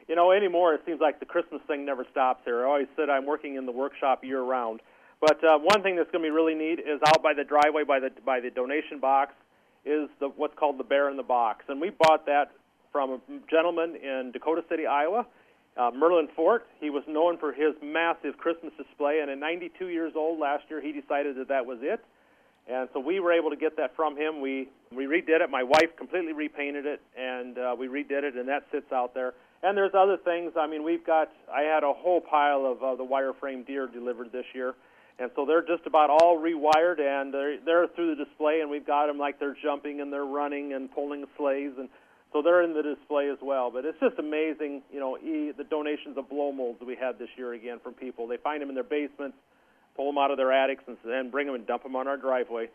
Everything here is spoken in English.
Anymore it seems like the Christmas thing never stops here. I always said I'm working in the workshop year-round. But one thing that's going to be really neat is out by the driveway, by the donation box, is what's called the Bear in the Box. And we bought that from a gentleman in Dakota City, Iowa, Merlin Fort. He was known for his massive Christmas display, and at 92 years old last year, he decided that was it. And so we were able to get that from him. We redid it. My wife completely repainted it, and we redid it, and that sits out there. And there's other things. I mean, I had a whole pile of the wireframe deer delivered this year. And so they're just about all rewired, and they're through the display, and we've got them like they're jumping and they're running and pulling sleighs, and so they're in the display as well. But it's just amazing, the donations of blow molds that we had this year again from people. They find them in their basements, pull them out of their attics, and bring them and dump them on our driveway.